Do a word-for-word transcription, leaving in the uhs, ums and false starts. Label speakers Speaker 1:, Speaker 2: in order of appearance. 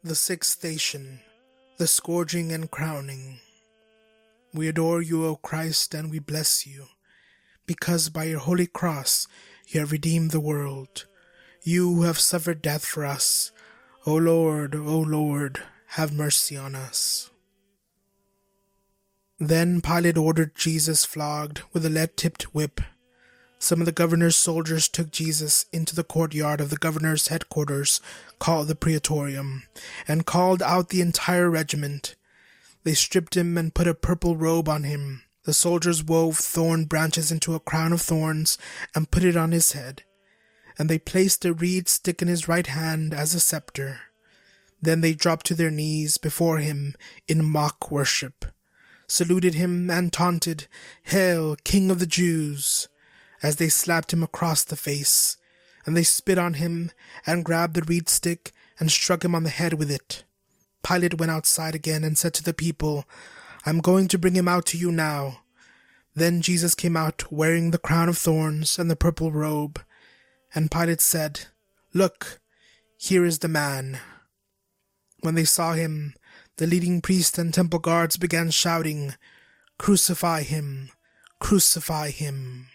Speaker 1: The sixth station, the scourging and crowning. We adore you, O Christ, and we bless you, because by your holy cross you have redeemed the world. You who have suffered death for us, O Lord, O Lord, have mercy on us. Then Pilate ordered Jesus flogged with a lead-tipped whip. Some of the governor's soldiers took Jesus into the courtyard of the governor's headquarters, called the Praetorium, and called out the entire regiment. They stripped him and put a purple robe on him. The soldiers wove thorn branches into a crown of thorns and put it on his head. And they placed a reed stick in his right hand as a scepter. Then they dropped to their knees before him in mock worship, saluted him and taunted, "Hail, King of the Jews!" as they slapped him across the face, and they spit on him and grabbed the reed stick and struck him on the head with it. Pilate went outside again and said to the people, "I'm going to bring him out to you now." Then Jesus came out wearing the crown of thorns and the purple robe, and Pilate said, "Look, here is the man." When they saw him, the leading priests and temple guards began shouting, "Crucify him! Crucify him!"